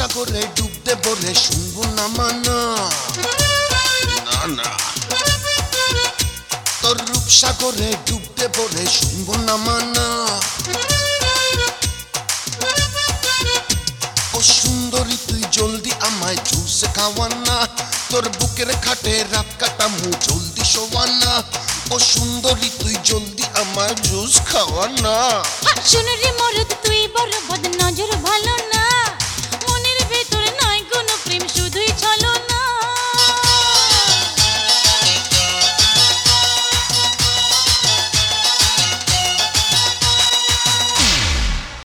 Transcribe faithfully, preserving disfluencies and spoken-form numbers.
সাগরে ডুব দেব রে শুনবো না মানা না না তোর রূপ সাগরে ডুব দেব রে শুনবো না মানা ও সুন্দরী তুই জলদি আমায় জুস খাওয়ানা তোর বুকের খাটে রাত কাটামু জলদি শোয়ানা ও সুন্দরী তুই জলদি আমায় জুস খাওয়ানা শুন রে মরদ তুই বড় বদ নজর ভালো না